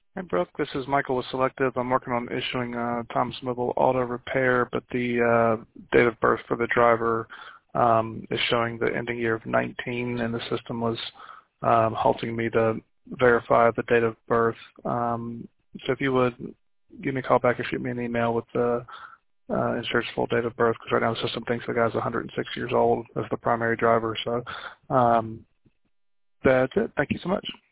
Hey, Brooke. This is Michael with Selective. I'm working on issuing Tom's Mobile Auto Repair, but the date of birth for the driver is showing the ending year of 19, and the system was halting me to verify the date of birth. So if you would give me a call back or shoot me an email with the insured's full date of birth, because right now the system thinks the guy's 106 years old as the primary driver. So that's it. Thank you so much.